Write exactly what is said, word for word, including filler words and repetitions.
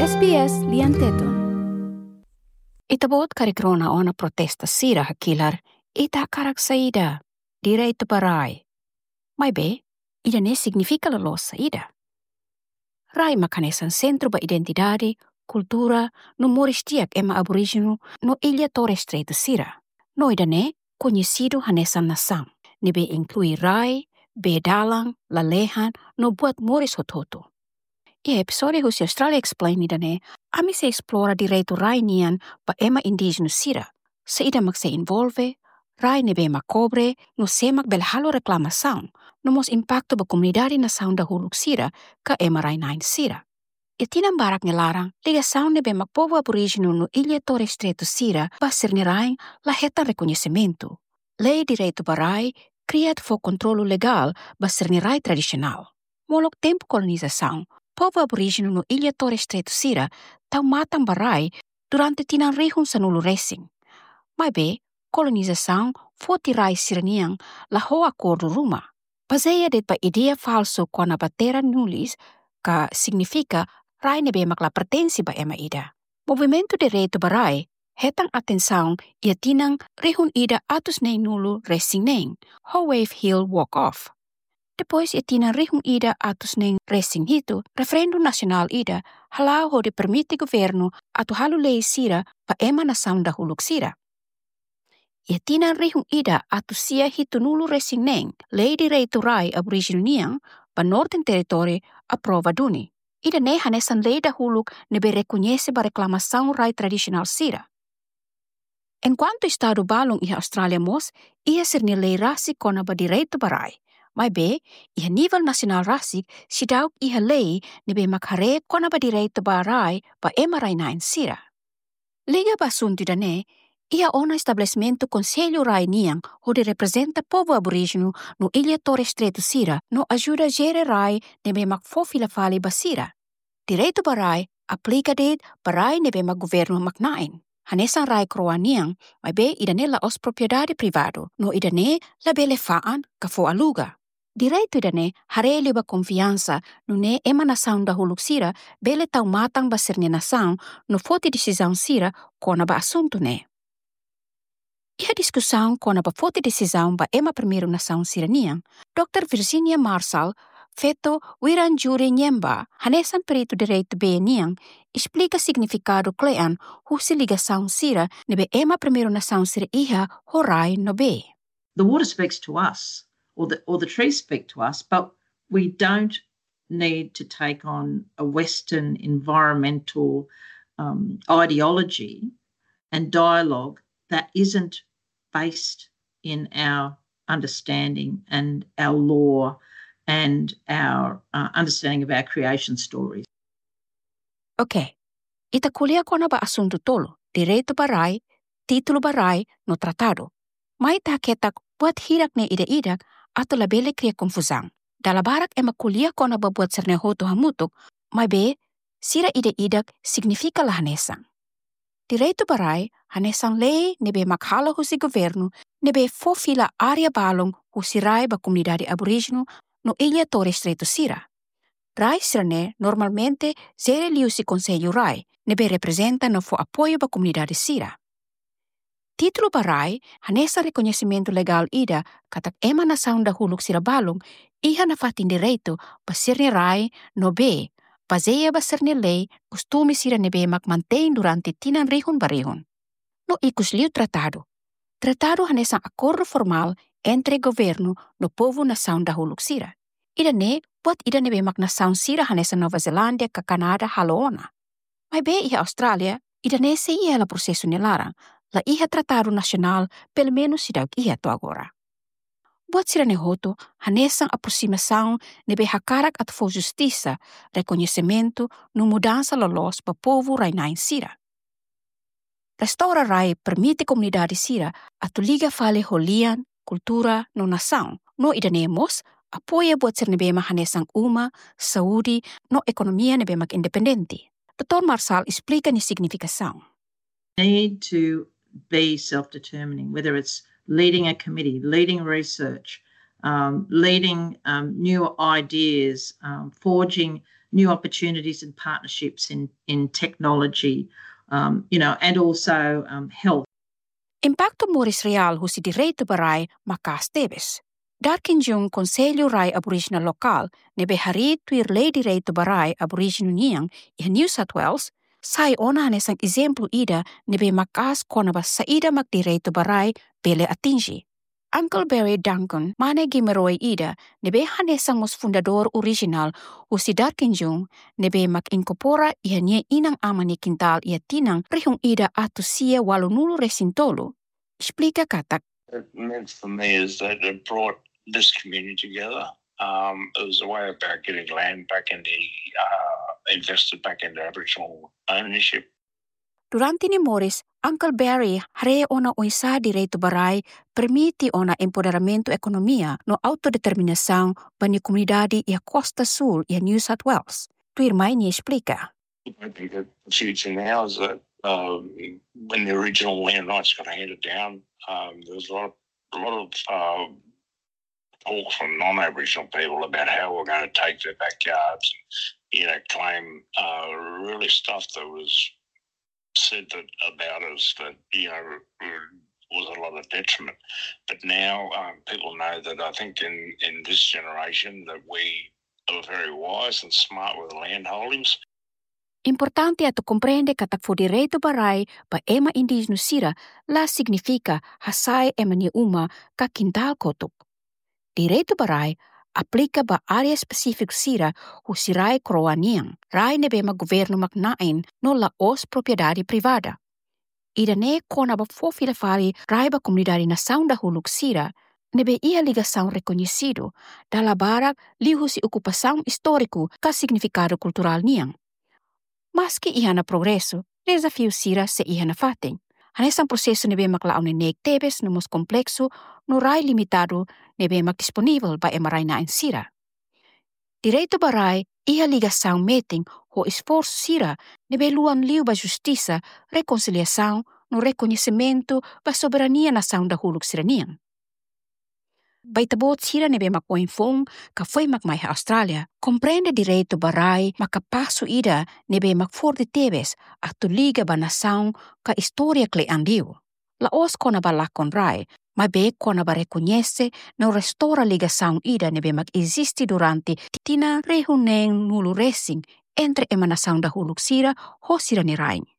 S B S lian teton. Itabot karikrona ona protesta sira hakilar ita karak saida direito parai. Mai be, ida ne significa la losa ida. Rai makanesan centro ba identidade, kultura, no moristiak ema aborigino no Ilha Torres Strait sira. No ida ne, conhecido hanesan nasam. Nebe inclui rai, be dalang, lalehan, no buat moris hototo. I episode husi Australia Explain ida ne, ami se explora direito rai nian ba ema indigenous sira. Se ida mak se involve, rai nebe mak cobre, no semak bel halo reclamação, no mos impacto ba comunidade na saunda huluk sira, ka ema rai nain sira. E tinang barak nilarang, ligação nebe mak povo aborigino no Ilha Torres Strait sira, ba sirnirain la heta reconhecimento. Lei direito ba rai, criado for controlo legal ba sirnirai tradicional. Molok tempo colonização, povo aborigino no Ilha Torres Strait sira tau matang barai durante tinang rihun sanulu racing. Mai be, colonização foti rai sirniang la ho acordo ruma. Baseia det ba idea falso kona batera nulis ka significa rai nebe makla pertensi ba ema ida. Movimento direito barai hetang atenção ia tinang rihun ida atus neng nulu racing neng, ho wave hill walk off. Depois ia tinang rihun ida atus neng racing hito, referendum nasional ida halau ho de permite governo atu halu lei sira pa ema na saunda huluk sira. Ia tinang rihun ida atus sia hito nulu racing neng, lei direito rai aborigino niang pa Northern Territory aprova duni. Ida ne hanesan lei da huluk nebe reconhece ba reclamação rai tradicional sira. Enquanto Estado balong iha Australia mos, ia sirni lei rasi kona ba direito barai. Mai be, iha nível nasional rasik sidauk iha lei nebe makhare kona ba direito barai ba ema rai nain sira. Liga ba sunti da ne, iha ona estabelecimento Conselho Rai Niang onde representa povo aborigino no Ilha Torres Strait sira no ajuda gere rai nebe mak fofila fali ba sira. Direito barai aplica det barai nebe mak governo mak nain. Hanesan rai kroa niang, mai be idane la os propriedade privado, no idane la bele faan ka fo aluga. Direito idane hare liba confiança no ne ema nação da huluk sira bele tau matang ba sirne nação no foti decisão sira kona ba assunto ne. Iha discussão kona ba foti decisão ba ema primeiro nação sira niang, doutor Virginia Marshall feto Wiranjuri Nyemba, hanesan perito direito be niang, explica significado klean husi ligação sira nebe ema primeiro nação sira iha horai no be. The water speaks to us, or the, or the trees speak to us, but we don't need to take on a Western environmental um, ideology and dialogue that isn't based in our understanding and our law and our uh, understanding of our creation stories. Ok, ita kulia kona ba asunto tolo, direito barai, título barai no tratado. Mai ta ketak buat hirak ne ida-idak ato labele kria confusang. Dala barak ema kulia kona ba buat serne hoto hamutuk, mai be, sira ida-idak significa la hanesang. Direito barai, hanesang lei nebe makhala husi governo, nebe fofila area balong husi rai ba comunidade aborigino no Ilha Torres Strait sira. Rai sirne normalmente zere liusi conselho rai, nebe representa no fo apoio ba comunidade sira. Título ba rai, hanesa reconhecimento legal ida, katak ema na saunda huluk sira balong, iha na fatin direito ba sirne rai no be, baseia ba sirne lei, costume sira nebe mak mantém durante tinan rihun barihun. No ikus liu tratado. Tratado hanesa acordo formal entre governo no povo na saunda huluk sira. Ida ne, buat ida nebe mak nação sira hanesa Nova Zelândia ka Canada haloona. Mai be iha Australia, ida ne se iha la processo nilarang, la iha tratado nacional pelo menos sidauk iha to agora. Buat sira ne hoto, hanesang aproximação nebe hakarak at fo justiça, reconhecimento no mudança lolos pa povo rai nain sira. Restaura rai permite comunidade sira atu liga fale holian, cultura no nação, no ida ne mos, apoia buat ser nebe hanesang uma, saúde, no economia nebe mak independente. doutor Marshall explica ni significação. Need to be self-determining, whether it's leading a committee, leading research, um, leading um, new ideas, um, forging new opportunities and partnerships in, in technology, um, you know, and also um, health. Impacto Moris Real husi direito barai makas tebes. Darkin jung Conselho Rai Aboriginal Lokal nebe hari tuir lei direito barai Aboriginal niang i New South Wales, sai ona nesang exemplo ida nebe makas konaba sa ida mak direito barai bele atingi. Uncle Barry Duncan mane gimeroi ida nebe hanesang mos fundador original husi Darkin jung nebe mak incorpora ia nie inang amani kintal ia tinang rihung ida atu sia walunulu resintolu. Explica katak. It meant for me is that it brought this community together. Um, it was a way about getting land back in the, uh, invested back into Aboriginal ownership. Durante ni Morris, Uncle Barry hare ona oisa direito barai permiti ona empoderamento ekonomia no autodeterminação bani comunidade ia Costa Sul ia New South Wales. Tuir mai ni explica. I think the future now is that um, when the original land rights got handed down, um, there was a lot of, a lot of uh, talk from non-Aboriginal people about how we're going to take their backyards, you know, claim uh, really stuff that was said that about us that, you know, was a lot of detriment. But now um, people know that I think in, in this generation that we are very wise and smart with land holdings. Importante ato comprende katak fo direito barai pa ema indígena sira la significa hasai ema ni uma ka kintal kotuk. Direito barai aplica ba área específico sira hu sirai kroaniang. Rai nebe ma governo maknain no la os propriedade privada. Ida ne kona ba fo filafari rai ba comunidade nação da huluk sira nebe ia ligação reconhecido da la barak lihu si ocupação histórico ka significado cultural niang. Mas que ia na progresso, desafio sira se ia na fating. Hanesang proseso nebe maklaon ni nek tebes no mos complexo no rai limitado nebe mak disponível ba emarai na en sira. Direito barai ia ligação meting ho esforço sira nebe luan liu ba justiça, reconciliação no reconhecimento ba soberania nação da huluk siraniang. Bai tabot sira nebe mak oinfong ka foi mak mai ha Australia, comprende direito barai makapaso ida nebe mak for de tebes atu liga ba nação ka historia kle andiu. La os kona ba lakon rai, ma be kona ba reconhece no restaura ligação ida nebe mak existe durante tina rehuneng nulu racing entre ema nação da huluk sira ho sira ni rai.